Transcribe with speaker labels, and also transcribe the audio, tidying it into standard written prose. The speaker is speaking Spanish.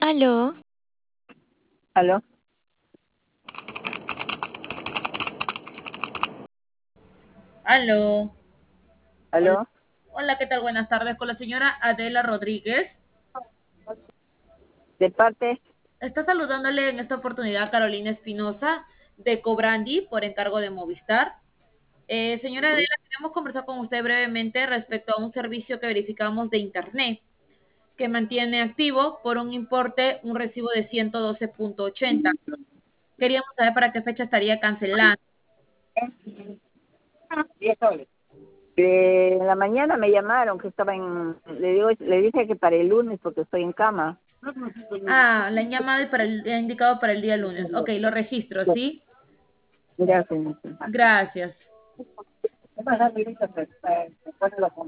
Speaker 1: Aló,
Speaker 2: ¿Aló?
Speaker 3: Aló. Hola,
Speaker 2: ¿Aló?
Speaker 3: hola, ¿qué tal? Buenas tardes con la señora Adela Rodríguez.
Speaker 2: ¿De parte?
Speaker 3: Está saludándole en esta oportunidad Carolina Espinosa de Cobrandi por encargo de Movistar. Señora Adela, queremos conversar con usted brevemente respecto a un servicio que verificamos de Internet que mantiene activo por un importe, un recibo de 112.80. Queríamos saber para qué fecha estaría cancelando.
Speaker 2: En la mañana me llamaron que estaba le dije que para el lunes porque estoy en cama.
Speaker 3: Ah, la han llamado y le han indicado para el día lunes. Ok, lo registro, ¿sí?
Speaker 2: Gracias.
Speaker 3: Gracias.